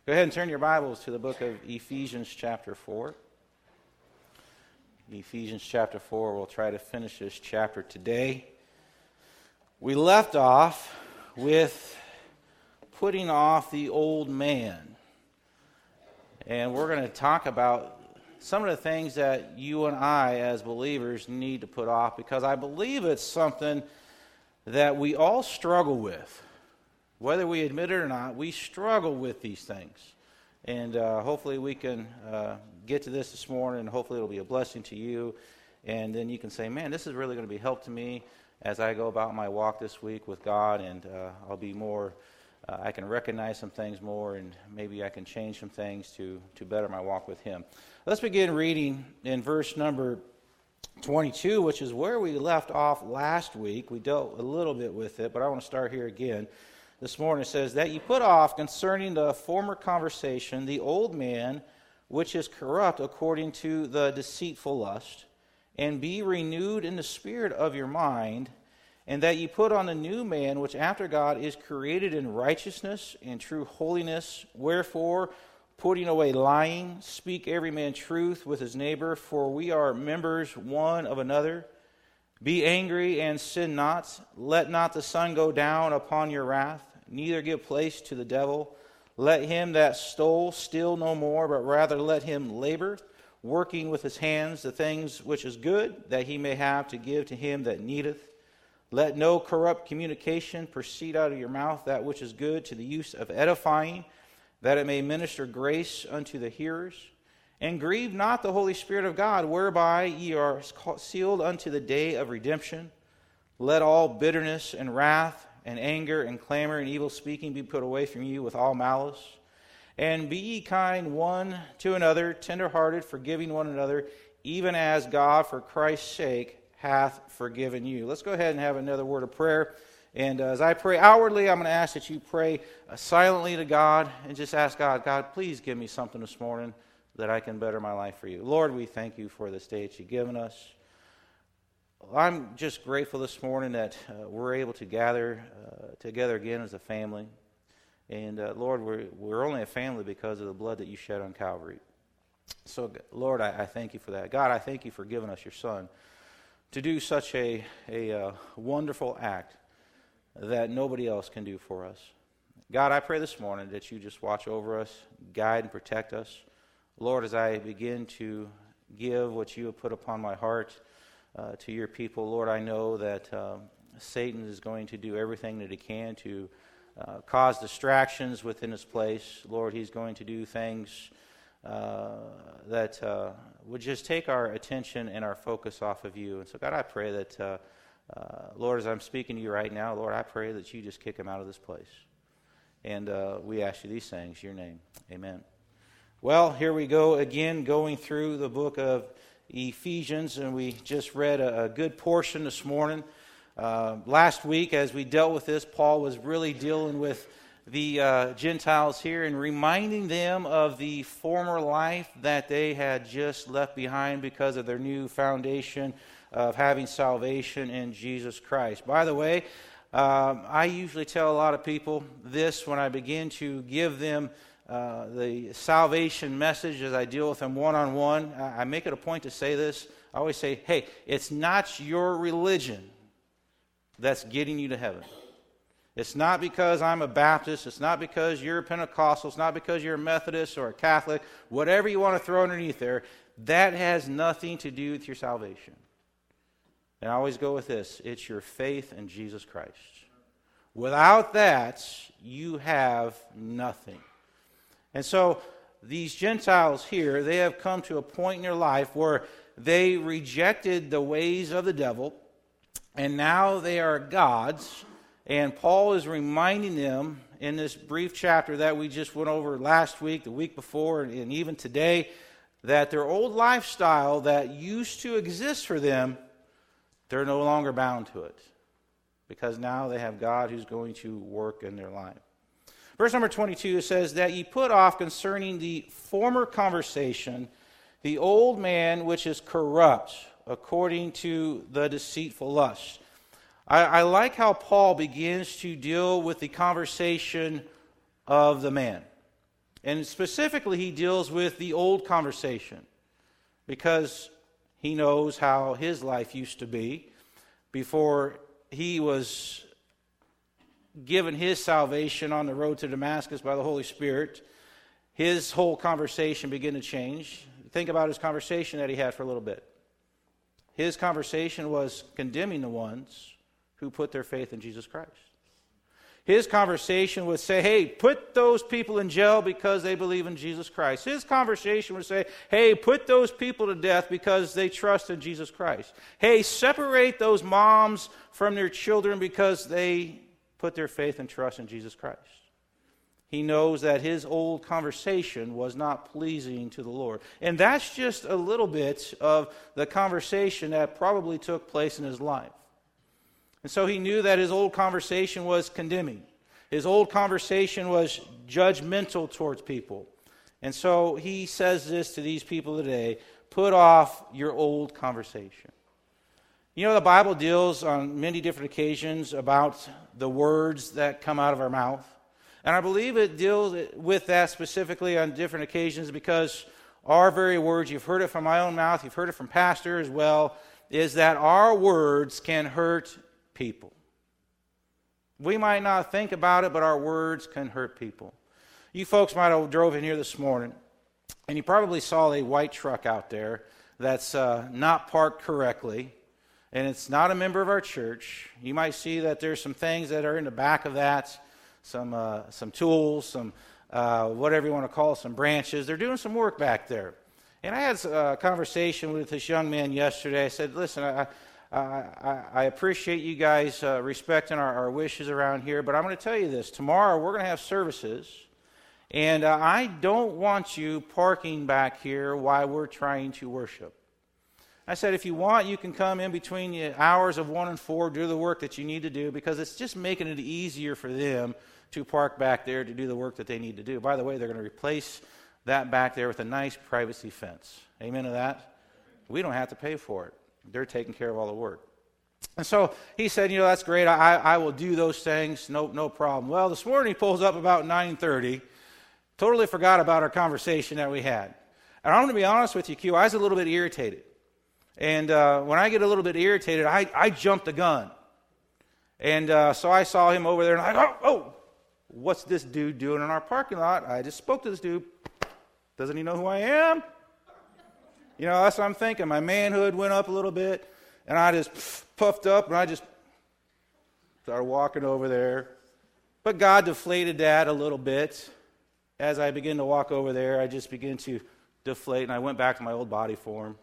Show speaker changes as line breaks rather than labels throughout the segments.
Go ahead and turn your Bibles to the book of Ephesians chapter 4. Ephesians chapter 4, we'll try to finish this chapter today. We left off with putting off the old man. And we're going to talk about some of the things that you and I as believers need to put off, because I believe it's something that we all struggle with. Whether we admit it or not, we struggle with these things. And hopefully we can get to this morning, and hopefully it'll be a blessing to you. And then you can say, man, this is really going to be help to me as I go about my walk this week with God, and I'll be more, I can recognize some things more, and maybe I can change some things to better my walk with Him. Let's begin reading in verse number 22, which is where we left off last week. We dealt a little bit with it, but I want to start here again. This morning it says, that you put off concerning the former conversation the old man, which is corrupt according to the deceitful lust, and be renewed in the spirit of your mind, and that you put on the new man, which after God is created in righteousness and true holiness. Wherefore, putting away lying, speak every man truth with his neighbor, for we are members one of another. Be angry and sin not. Let not the sun go down upon your wrath, neither give place to the devil. Let him that stole steal no more, but rather let him labor, working with his hands the things which is good, that he may have to give to him that needeth. Let no corrupt communication proceed out of your mouth, that which is good to the use of edifying, that it may minister grace unto the hearers. And grieve not the Holy Spirit of God, whereby ye are sealed unto the day of redemption. Let all bitterness and wrath and anger and clamor and evil speaking be put away from you with all malice. And be ye kind one to another, tenderhearted, forgiving one another, even as God for Christ's sake hath forgiven you. Let's go ahead and have another word of prayer. And as I pray outwardly, I'm going to ask that you pray silently to God and just ask God, God, please give me something this morning that I can better my life for you. Lord, we thank you for this day that you've given us. I'm just grateful this morning that we're able to gather together again as a family. And Lord, we're only a family because of the blood that you shed on Calvary. So, Lord, I thank you for that. God, I thank you for giving us your Son to do such a wonderful act that nobody else can do for us. God, I pray this morning that you just watch over us, guide and protect us. Lord, as I begin to give what you have put upon my heart to your people, Lord, I know that Satan is going to do everything that he can to cause distractions within his place. Lord, he's going to do things that would just take our attention and our focus off of you. And so, God, I pray that, Lord, as I'm speaking to you right now, Lord, I pray that you just kick him out of this place. And we ask you these things in your name. Amen. Well, here we go again, going through the book of Ephesians, and we just read a good portion this morning. Last week, as we dealt with this, Paul was really dealing with the Gentiles here and reminding them of the former life that they had just left behind because of their new foundation of having salvation in Jesus Christ. By the way, I usually tell a lot of people this when I begin to give them the salvation message as I deal with them one-on-one. I make it a point to say this. I always say, hey, it's not your religion that's getting you to heaven. It's not because I'm a Baptist. It's not because you're a Pentecostal. It's not because you're a Methodist or a Catholic. Whatever you want to throw underneath there, that has nothing to do with your salvation. And I always go with this. It's your faith in Jesus Christ. Without that, you have nothing. And so these Gentiles here, they have come to a point in their life where they rejected the ways of the devil, and now they are gods. And Paul is reminding them in this brief chapter that we just went over last week, the week before, and even today, that their old lifestyle that used to exist for them, they're no longer bound to it. Because now they have God who's going to work in their life. Verse number 22 says, that ye put off concerning the former conversation the old man which is corrupt according to the deceitful lust. I like how Paul begins to deal with the conversation of the man. And specifically, he deals with the old conversation because he knows how his life used to be before he was given his salvation on the road to Damascus by the Holy Spirit. His whole conversation began to change. Think about his conversation that he had for a little bit. His conversation was condemning the ones who put their faith in Jesus Christ. His conversation would say, hey, put those people in jail because they believe in Jesus Christ. His conversation would say, hey, put those people to death because they trust in Jesus Christ. Hey, separate those moms from their children because they put their faith and trust in Jesus Christ. He knows that his old conversation was not pleasing to the Lord. And that's just a little bit of the conversation that probably took place in his life. And so he knew that his old conversation was condemning. His old conversation was judgmental towards people. And so he says this to these people today, put off your old conversation. You know, the Bible deals on many different occasions about the words that come out of our mouth. And I believe it deals with that specifically on different occasions because our very words, you've heard it from my own mouth, you've heard it from Pastor as well, is that our words can hurt people. We might not think about it, but our words can hurt people. You folks might have drove in here this morning, and you probably saw a white truck out there that's not parked correctly, and it's not a member of our church. You might see that there's some things that are in the back of that, some tools, some whatever you want to call it, some branches. They're doing some work back there. And I had a conversation with this young man yesterday. I said, listen, I appreciate you guys respecting our wishes around here, but I'm going to tell you this. Tomorrow we're going to have services, and I don't want you parking back here while we're trying to worship. I said, if you want, you can come in between the hours of 1 and 4, do the work that you need to do, because it's just making it easier for them to park back there to do the work that they need to do. By the way, they're going to replace that back there with a nice privacy fence. Amen to that? We don't have to pay for it. They're taking care of all the work. And so he said, you know, that's great. I will do those things. No problem. Well, this morning he pulls up about 9:30. Totally forgot about our conversation that we had. And I'm going to be honest with you, Q, I was a little bit irritated. And when I get a little bit irritated, I jump the gun. And so I saw him over there, and I go, oh, what's this dude doing in our parking lot? I just spoke to this dude. Doesn't he know who I am? You know, that's what I'm thinking. My manhood went up a little bit, and I just puffed up, and I just started walking over there. But God deflated that a little bit. As I began to walk over there, I just began to deflate, and I went back to my old body form.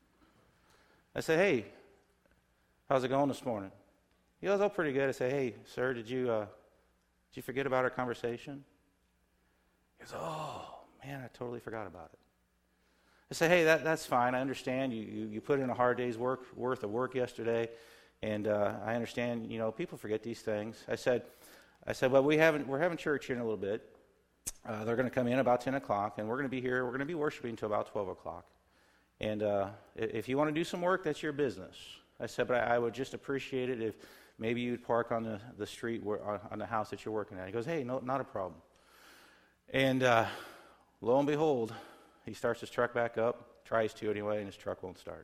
I said, hey, how's it going this morning? He goes, oh, pretty good. I said, hey, sir, did you forget about our conversation? He goes, oh, man, I totally forgot about it. I said, hey, that's fine. I understand. You put in a hard day's worth of work yesterday, and I understand, you know, people forget these things. I said, well, we're having church here in a little bit. They're going to come in about 10 o'clock, and we're going to be here. We're going to be worshiping until about 12 o'clock. And if you want to do some work, that's your business. I said, but I would just appreciate it if maybe you'd park on the street on the house that you're working at. He goes, hey, no, not a problem. And lo and behold, he starts his truck back up, tries to anyway, and his truck won't start.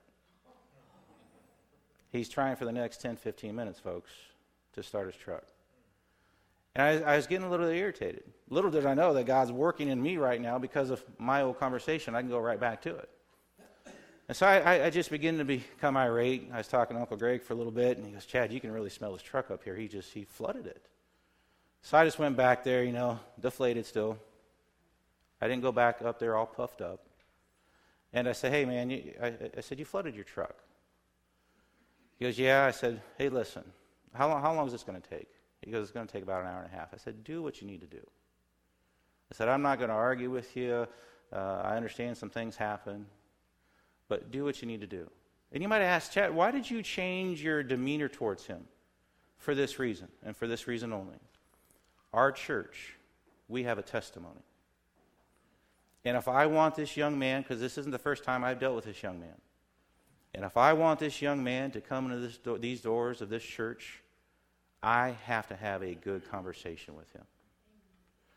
He's trying for the next 10, 15 minutes, folks, to start his truck. And I was getting a little irritated. Little did I know that God's working in me right now because of my old conversation. I can go right back to it. And so I just began to become irate. I was talking to Uncle Greg for a little bit, and he goes, Chad, you can really smell his truck up here. He flooded it. So I just went back there, you know, deflated still. I didn't go back up there all puffed up. And I said, hey, man, I said, you flooded your truck. He goes, yeah. I said, hey, listen, how long is this going to take? He goes, it's going to take about an hour and a half. I said, do what you need to do. I said, I'm not going to argue with you. I understand some things happen. But do what you need to do. And you might ask, Chad, why did you change your demeanor towards him? For this reason, and for this reason only. Our church, we have a testimony. And if I want this young man, because this isn't the first time I've dealt with this young man, and if I want this young man to come into these doors of this church, I have to have a good conversation with him.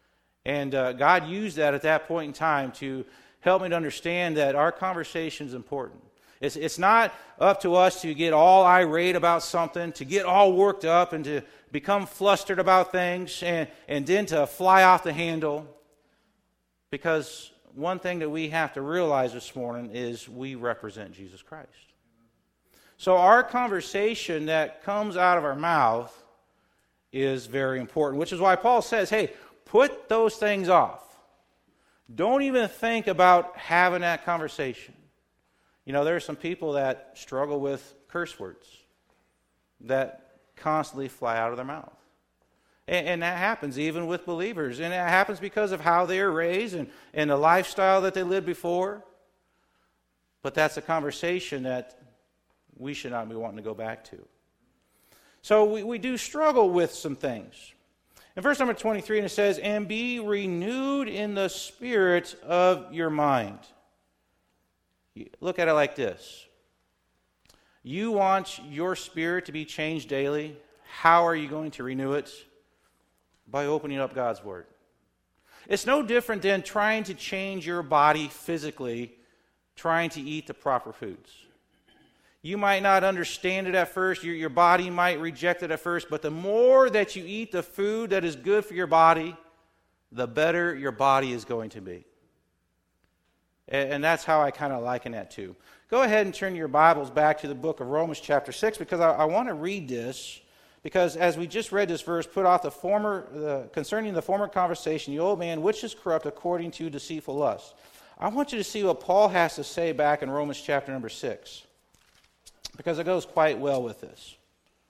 And God used that at that point in time to help me to understand that our conversation is important. It's not up to us to get all irate about something, to get all worked up and to become flustered about things and then to fly off the handle. Because one thing that we have to realize this morning is we represent Jesus Christ. So our conversation that comes out of our mouth is very important, which is why Paul says, hey, put those things off. Don't even think about having that conversation. You know, there are some people that struggle with curse words that constantly fly out of their mouth. And that happens even with believers. And it happens because of how they are raised and the lifestyle that they lived before. But that's a conversation that we should not be wanting to go back to. So we do struggle with some things. In verse number 23, it says, and be renewed in the spirit of your mind. Look at it like this. You want your spirit to be changed daily. How are you going to renew it? By opening up God's Word. It's no different than trying to change your body physically, trying to eat the proper foods. You might not understand it at first. Your body might reject it at first. But the more that you eat the food that is good for your body, the better your body is going to be. And that's how I kind of liken that to. Go ahead and turn your Bibles back to the book of Romans chapter 6, because I want to read this. Because as we just read this verse, put off concerning the former conversation, the old man, which is corrupt according to deceitful lust. I want you to see what Paul has to say back in Romans chapter number 6. Because it goes quite well with this.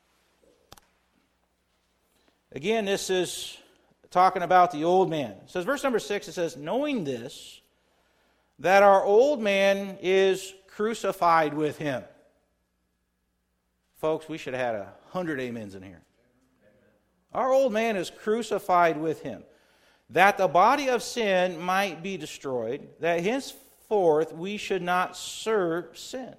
Again, this is talking about the old man. It says, verse number 6, it says, knowing this, that our old man is crucified with him. Folks, we should have had 100 amens in here. Our old man is crucified with him, that the body of sin might be destroyed, that henceforth we should not serve sin.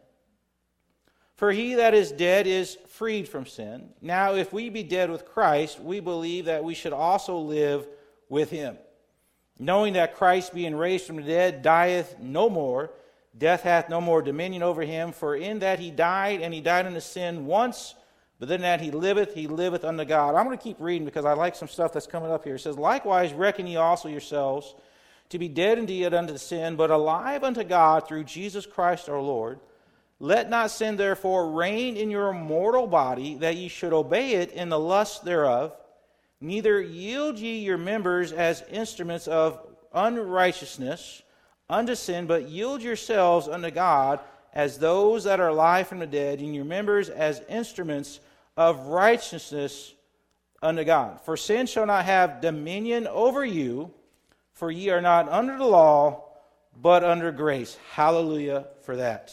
For he that is dead is freed from sin. Now, if we be dead with Christ, we believe that we should also live with him. Knowing that Christ, being raised from the dead, dieth no more, death hath no more dominion over him. For in that he died, and he died unto sin once, but then that he liveth unto God. I'm going to keep reading because I like some stuff that's coming up here. It says, likewise reckon ye also yourselves to be dead indeed unto sin, but alive unto God through Jesus Christ our Lord. Let not sin therefore reign in your mortal body, that ye should obey it in the lust thereof. Neither yield ye your members as instruments of unrighteousness unto sin, but yield yourselves unto God as those that are alive from the dead, and your members as instruments of righteousness unto God. For sin shall not have dominion over you, for ye are not under the law, but under grace. Hallelujah for that.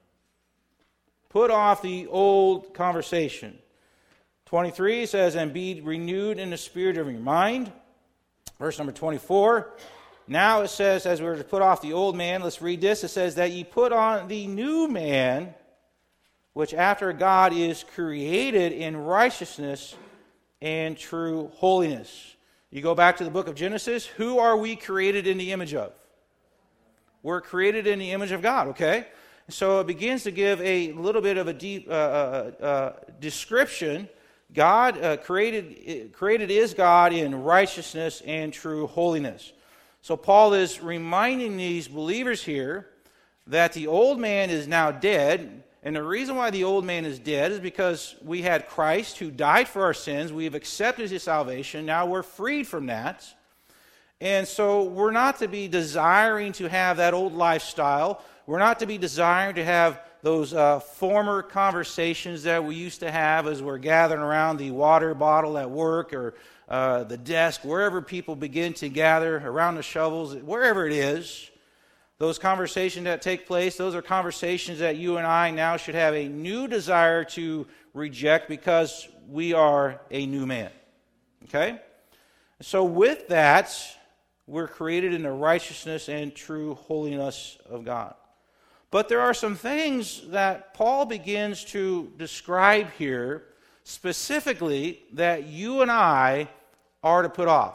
Put off the old conversation. 23 says, and be renewed in the spirit of your mind. Verse number 24. Now it says, as we're to put off the old man, let's read this. It says that ye put on the new man, which after God is created in righteousness and true holiness. You go back to the book of Genesis. Who are we created in the image of? We're created in the image of God, okay? So it begins to give a little bit of a deep description. God created is God in righteousness and true holiness. So Paul is reminding these believers here that the old man is now dead. And the reason why the old man is dead is because we had Christ who died for our sins. We have accepted his salvation. Now we're freed from that. And so we're not to be desiring to have that old lifestyle. We're not to be desiring to have those former conversations that we used to have as we're gathering around the water bottle at work or the desk, wherever people begin to gather around the shovels, wherever it is. Those conversations that take place, those are conversations that you and I now should have a new desire to reject because we are a new man. Okay? So with that, we're created in the righteousness and true holiness of God. But there are some things that Paul begins to describe here specifically that you and I are to put off.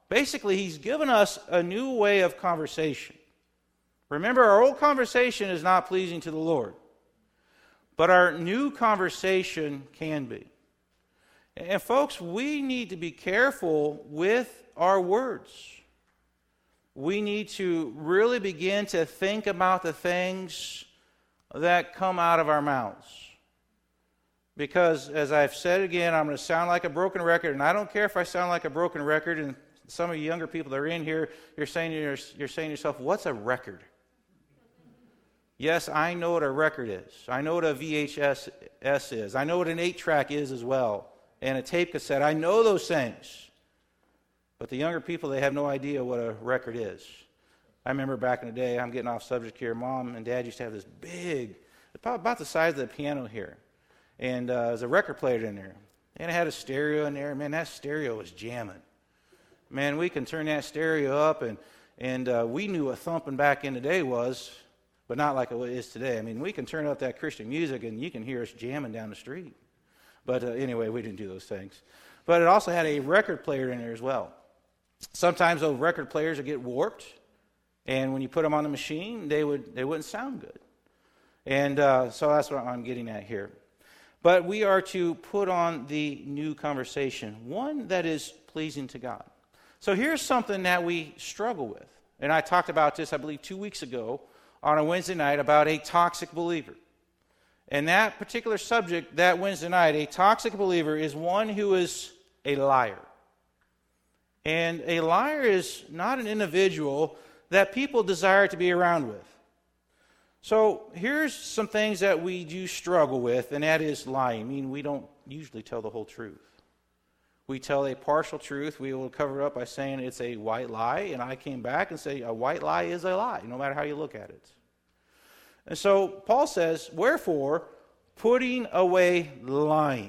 Basically, he's given us a new way of conversation. Remember, our old conversation is not pleasing to the Lord, but our new conversation can be. And folks, we need to be careful with our words. We need to really begin to think about the things that come out of our mouths. Because, as I've said again, I'm going to sound like a broken record, and I don't care if I sound like a broken record, and some of you younger people that are in here, you're saying to yourself, what's a record? Yes, I know what a record is. I know what a VHS is. I know what an 8-track is as well, and a tape cassette. I know those things. But the younger people, they have no idea what a record is. I remember back in the day, I'm getting off subject here, Mom and Dad used to have this big, about the size of the piano here. And there's a record player in there. And it had a stereo in there. Man, that stereo was jamming. Man, we can turn that stereo up, and we knew what thumping back in the day was, but not like it is today. I mean, we can turn up that Christian music, and you can hear us jamming down the street. But anyway, we didn't do those things. But it also had a record player in there as well. Sometimes those record players would get warped, and when you put them on the machine, they wouldn't sound good. And so that's what I'm getting at here. But we are to put on the new conversation, one that is pleasing to God. So here's something that we struggle with. And I talked about this, I believe, 2 weeks ago on a Wednesday night about a toxic believer. And that particular subject, that Wednesday night, a toxic believer is one who is a liar. And a liar is not an individual that people desire to be around with. So here's some things that we do struggle with, and that is lying. I mean, we don't usually tell the whole truth. We tell a partial truth. We will cover it up by saying it's a white lie, and I came back and say a white lie is a lie, no matter how you look at it. And so Paul says, wherefore, putting away lying.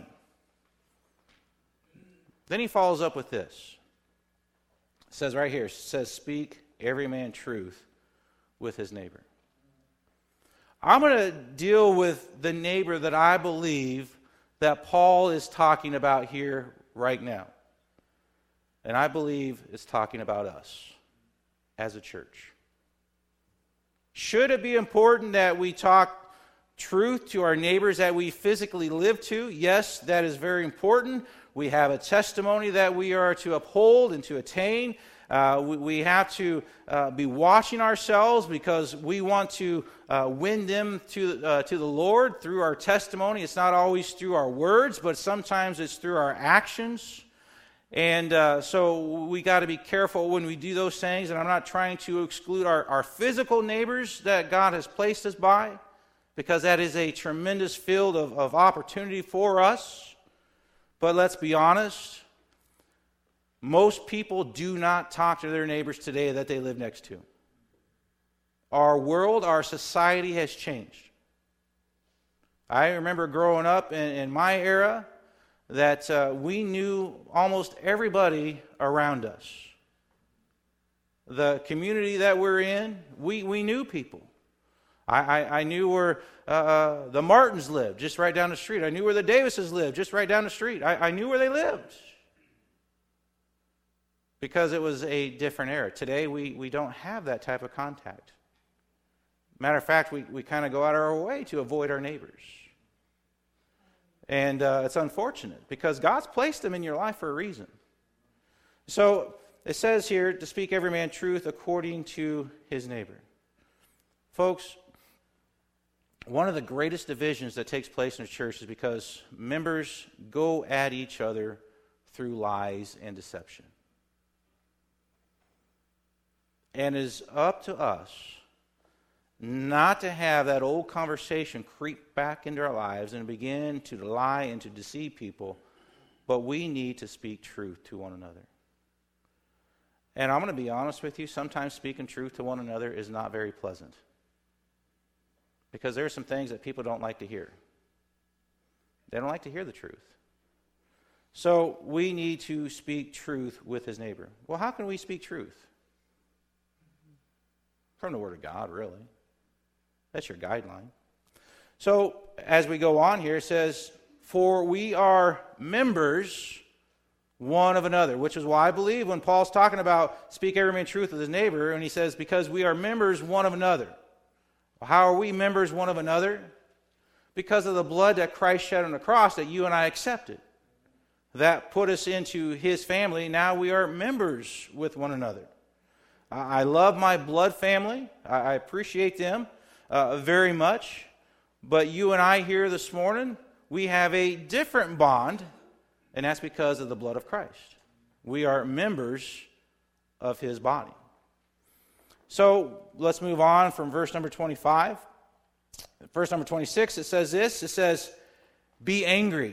Then he follows up with this. It says right here, it says, speak every man truth with his neighbor. I'm going to deal with the neighbor that I believe that Paul is talking about here right now. And I believe it's talking about us as a church. Should it be important that we talk truth to our neighbors that we physically live to? Yes, that is very important. We have a testimony that we are to uphold and to attain. We have to be watching ourselves because we want to win them to the Lord through our testimony. It's not always through our words, but sometimes it's through our actions. And so we got to be careful when we do those things. And I'm not trying to exclude our physical neighbors that God has placed us by, because that is a tremendous field of opportunity for us. But let's be honest. Most people do not talk to their neighbors today that they live next to. Our world, our society has changed. I remember growing up in my era that we knew almost everybody around us. The community that we're in, we knew people. I knew where the Martins lived, just right down the street. I knew where the Davises lived, just right down the street. I knew where they lived. Because it was a different era. Today, we don't have that type of contact. Matter of fact, we kind of go out of our way to avoid our neighbors. And it's unfortunate, because God's placed them in your life for a reason. So, it says here, to speak every man truth according to his neighbor. Folks, one of the greatest divisions that takes place in a church is because members go at each other through lies and deception. And it is up to us not to have that old conversation creep back into our lives and begin to lie and to deceive people, but we need to speak truth to one another. And I'm going to be honest with you, sometimes speaking truth to one another is not very pleasant, because there are some things that people don't like to hear. They don't like to hear the truth. So we need to speak truth with his neighbor. Well, how can we speak truth? From the Word of God, really. That's your guideline. So, as we go on here, it says, for we are members one of another, which is why I believe when Paul's talking about speak every man truth with his neighbor, and he says, because we are members one of another. How are we members one of another? Because of the blood that Christ shed on the cross that you and I accepted. That put us into his family. Now we are members with one another. I love my blood family. I appreciate them very much. But you and I here this morning, we have a different bond, and that's because of the blood of Christ. We are members of his body. So let's move on from verse number 25. Verse number 26, it says this. It says, be angry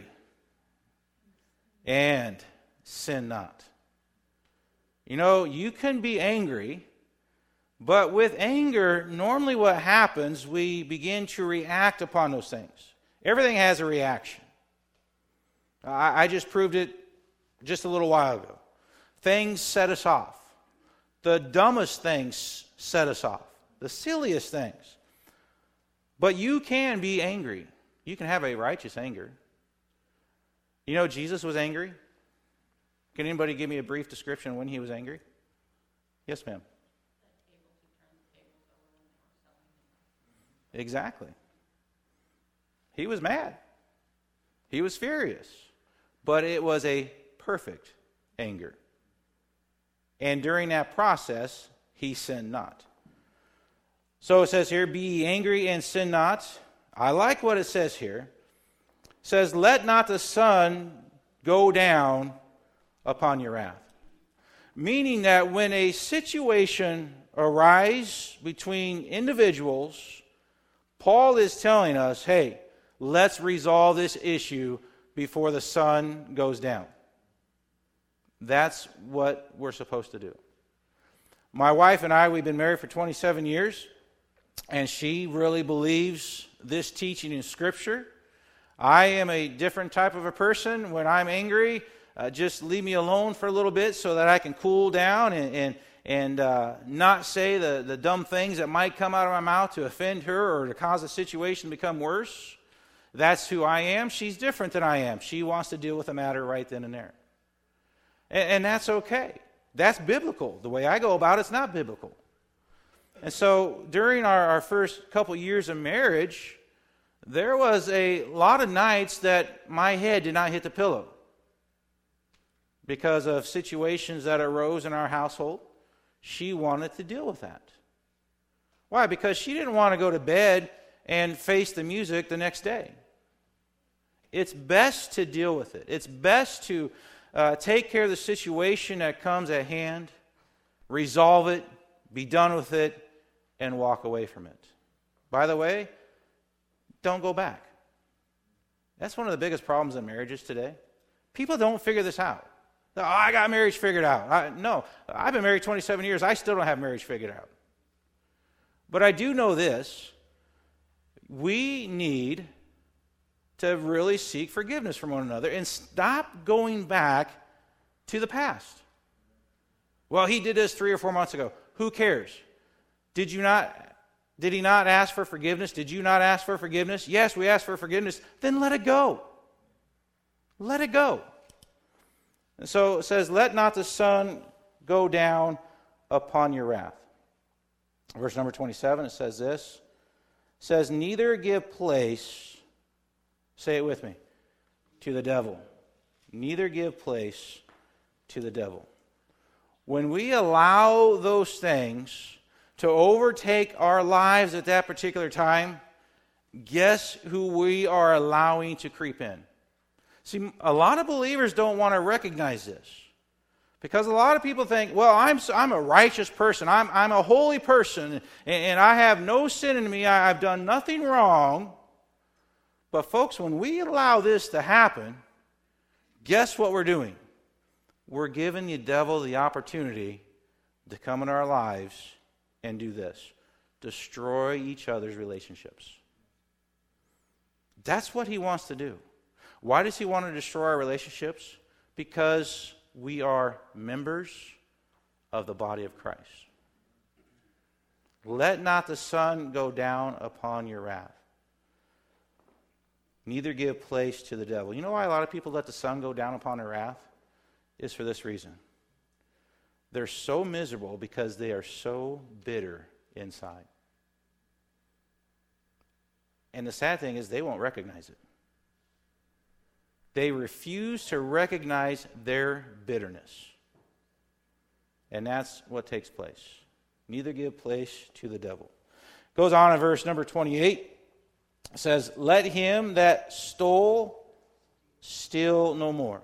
and sin not. You know, you can be angry, but with anger, normally what happens, we begin to react upon those things. Everything has a reaction. I just proved it just a little while ago. Things set us off. The dumbest things set us off. The silliest things. But you can be angry. You can have a righteous anger. You know, Jesus was angry. Can anybody give me a brief description when he was angry? Yes, ma'am. Exactly. He was mad. He was furious. But it was a perfect anger. And during that process, he sinned not. So it says here, be ye angry and sin not. I like what it says here. It says, let not the sun go down upon your wrath. Meaning that when a situation arises between individuals, Paul is telling us, hey, let's resolve this issue before the sun goes down. That's what we're supposed to do. My wife and I, we've been married for 27 years, and she really believes this teaching in Scripture. I am a different type of a person. When I'm angry, just leave me alone for a little bit so that I can cool down and not say the dumb things that might come out of my mouth to offend her or to cause the situation to become worse. That's who I am. She's different than I am. She wants to deal with the matter right then and there. And that's okay. That's biblical. The way I go about it's not biblical. And so during our first couple years of marriage, there was a lot of nights that my head did not hit the pillow because of situations that arose in our household. She wanted to deal with that. Why? Because she didn't want to go to bed and face the music the next day. It's best to deal with it. It's best to take care of the situation that comes at hand, resolve it, be done with it, and walk away from it. By the way, don't go back. That's one of the biggest problems in marriages today. People don't figure this out. Oh, I got marriage figured out. No, I've been married 27 years. I still don't have marriage figured out. But I do know this. We need to really seek forgiveness from one another and stop going back to the past. Well, he did this 3 or 4 months ago. Who cares? Did he not ask for forgiveness? Did you not ask for forgiveness? Yes, we asked for forgiveness. Then let it go. Let it go. And so it says, let not the sun go down upon your wrath. Verse number 27, it says this. It says, neither give place, say it with me, to the devil. Neither give place to the devil. When we allow those things to overtake our lives at that particular time, guess who we are allowing to creep in? See, a lot of believers don't want to recognize this. Because a lot of people think, well, I'm a righteous person. I'm a holy person, and I have no sin in me. I've done nothing wrong. But folks, when we allow this to happen, guess what we're doing? We're giving the devil the opportunity to come in our lives and do this. Destroy each other's relationships. That's what he wants to do. Why does he want to destroy our relationships? Because we are members of the body of Christ. Let not the sun go down upon your wrath. Neither give place to the devil. You know why a lot of people let the sun go down upon their wrath? is for this reason. They're so miserable because they are so bitter inside. And the sad thing is they won't recognize it. They refuse to recognize their bitterness. And that's what takes place. Neither give place to the devil. Goes on in verse number 28. It says, let him that stole steal no more.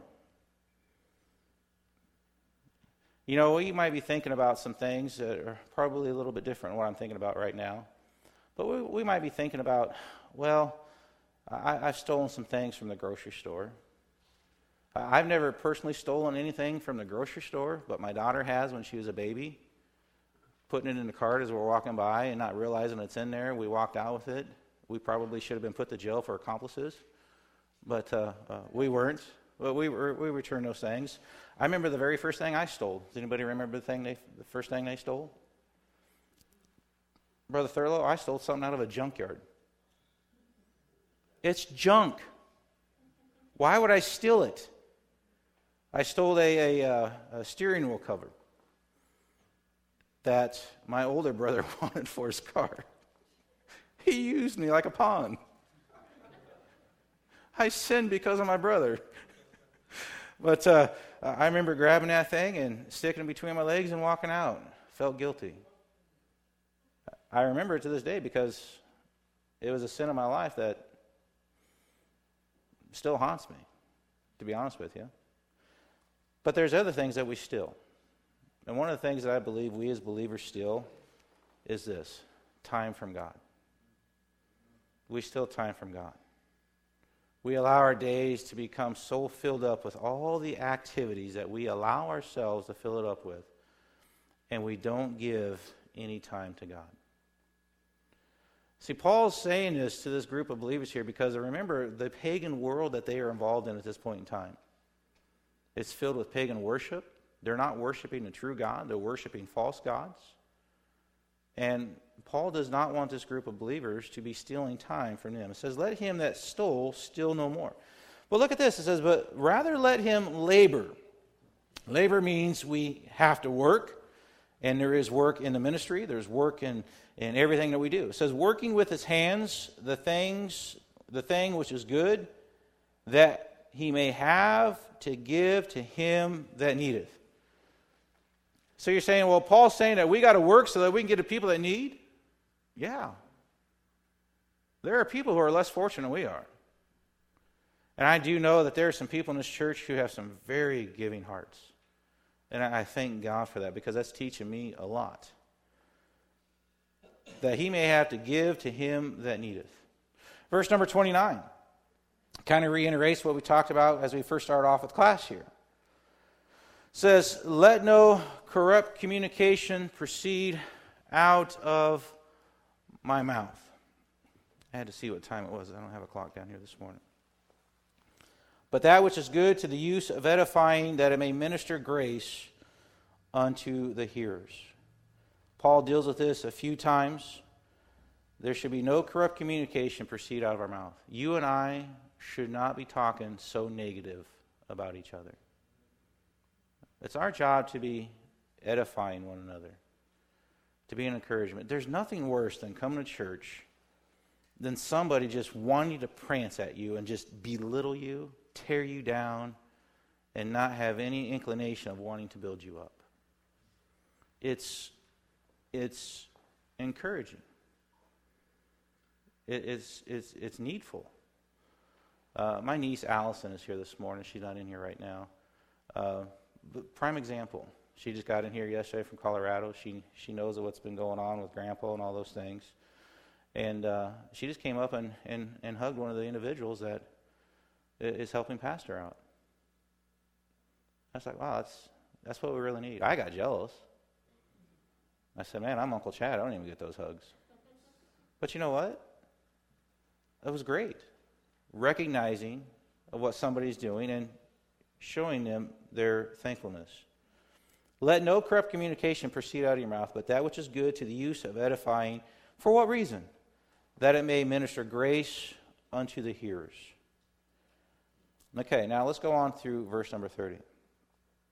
You know, you might be thinking about some things that are probably a little bit different than what I'm thinking about right now. But we might be thinking about, well, I've stolen some things from the grocery store. I've never personally stolen anything from the grocery store, but my daughter has when she was a baby. Putting it in the cart as we're walking by and not realizing it's in there. We walked out with it. We probably should have been put to jail for accomplices, but we weren't. But we returned those things. I remember the very first thing I stole. Does anybody remember the first thing they stole? Brother Thurlow, I stole something out of a junkyard. It's junk. Why would I steal it? I stole a steering wheel cover that my older brother wanted for his car. He used me like a pawn. I sinned because of my brother. But I remember grabbing that thing and sticking it between my legs and walking out. Felt guilty. I remember it to this day because it was a sin in my life that still haunts me, to be honest with you. But there's other things that we steal. And one of the things that I believe we as believers steal is this: time from God. We steal time from God. We allow our days to become so filled up with all the activities that we allow ourselves to fill it up with, and we don't give any time to God. See, Paul's saying this to this group of believers here because remember the pagan world that they are involved in at this point in time. It's filled with pagan worship. They're not worshiping the true God. They're worshiping false gods. And Paul does not want this group of believers to be stealing time from them. It says, let him that stole steal no more. But look at this. It says, but rather let him labor. Labor means we have to work. And there is work in the ministry. There's work in everything that we do. It says, working with his hands the thing which is good, that he may have to give to him that needeth. So you're saying, well, Paul's saying that we got to work so that we can get to people that need? Yeah. There are people who are less fortunate than we are. And I do know that there are some people in this church who have some very giving hearts. And I thank God for that because that's teaching me a lot. That he may have to give to him that needeth. Verse number 29 kind of reiterates what we talked about as we first started off with class here. It says, let no corrupt communication proceed out of my mouth. I had to see what time it was. I don't have a clock down here this morning. But that which is good to the use of edifying, that it may minister grace unto the hearers. Paul deals with this a few times. There should be no corrupt communication proceed out of our mouth. You and I should not be talking so negative about each other. It's our job to be edifying one another, to be an encouragement. There's nothing worse than coming to church than somebody just wanting to prance at you and just belittle you, tear you down, and not have any inclination of wanting to build you up. It's encouraging. It's needful. My niece Allison is here this morning. She's not in here right now. Prime example. She just got in here yesterday from Colorado. She knows of what's been going on with Grandpa and all those things. And she just came up and hugged one of the individuals that is helping pastor out. I was like, wow, that's what we really need. I got jealous. I said, man, I'm Uncle Chad. I don't even get those hugs. But you know what? It was great. Recognizing what somebody's doing and showing them their thankfulness. Let no corrupt communication proceed out of your mouth, but that which is good to the use of edifying. For what reason? That it may minister grace unto the hearers. Okay, now let's go on through verse number 30.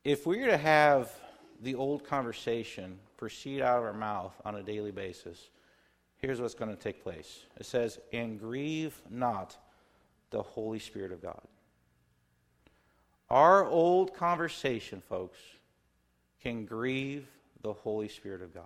If we were to have the old conversation proceed out of our mouth on a daily basis, here's what's going to take place. It says, and grieve not the Holy Spirit of God. Our old conversation, folks, can grieve the Holy Spirit of God.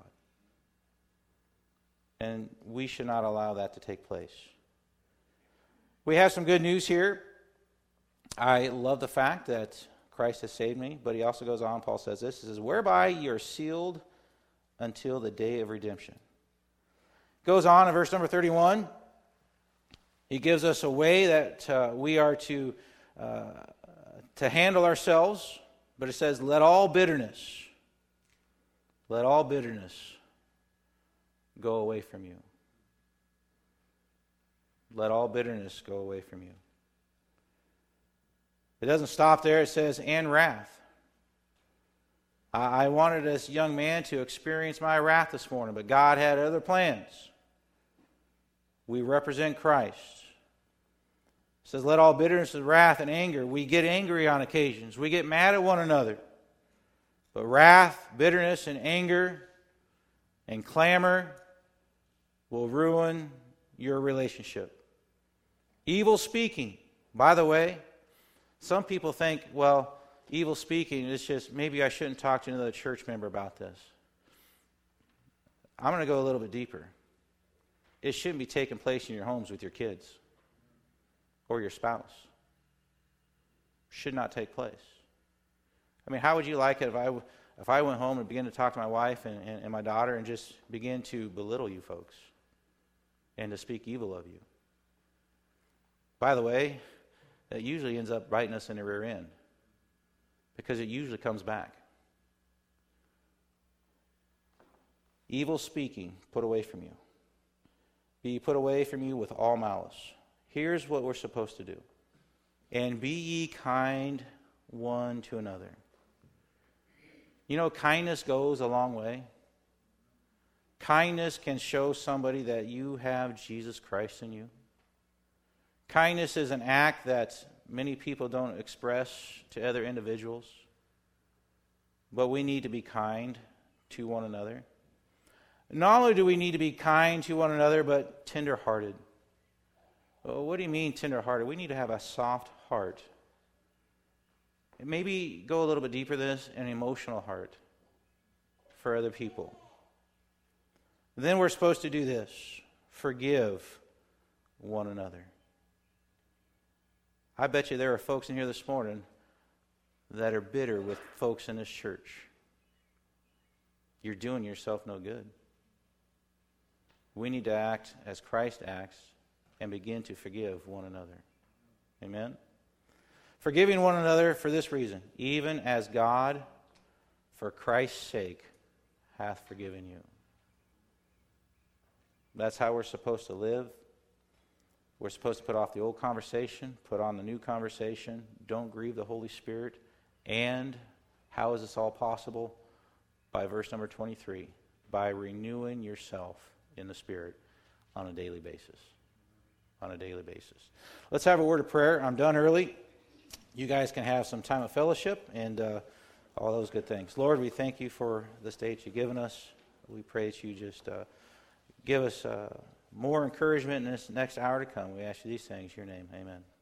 And we should not allow that to take place. We have some good news here. I love the fact that Christ has saved me, but he also goes on, Paul says this, he says, whereby you are sealed until the day of redemption. Goes on in verse number 31, he gives us a way that we are to handle ourselves, but it says, let all bitterness go away from you. Let all bitterness go away from you. It doesn't stop there. It says, and wrath. I wanted this young man to experience my wrath this morning, but God had other plans. We represent Christ. It says, let all bitterness and wrath and anger. We get angry on occasions. We get mad at one another. But wrath, bitterness, and anger and clamor will ruin your relationship. Evil speaking. By the way, some people think, well, evil speaking is just, maybe I shouldn't talk to another church member about this. I'm going to go a little bit deeper. It shouldn't be taking place in your homes with your kids or your spouse. Should not take place. I mean, how would you like it if I went home and began to talk to my wife and my daughter and just begin to belittle you folks and to speak evil of you? By the way, that usually ends up biting us in the rear end because it usually comes back. Evil speaking, put away from you. Be put away from you with all malice. Here's what we're supposed to do. And be ye kind one to another. You know, kindness goes a long way. Kindness can show somebody that you have Jesus Christ in you. Kindness is an act that many people don't express to other individuals. But we need to be kind to one another. Not only do we need to be kind to one another, but tender-hearted. Well, what do you mean tender-hearted? We need to have a soft heart. And maybe go a little bit deeper than this, an emotional heart for other people. Then we're supposed to do this. Forgive one another. I bet you there are folks in here this morning that are bitter with folks in this church. You're doing yourself no good. We need to act as Christ acts and begin to forgive one another. Amen? Forgiving one another for this reason, even as God, for Christ's sake, hath forgiven you. That's how we're supposed to live. We're supposed to put off the old conversation, put on the new conversation. Don't grieve the Holy Spirit. And how is this all possible? By verse number 23, by renewing yourself in the Spirit on a daily basis. On a daily basis. Let's have a word of prayer. I'm done early. You guys can have some time of fellowship and all those good things. Lord, we thank you for this day that you've given us. We pray that you just give us more encouragement in this next hour to come. We ask you these things in your name. Amen.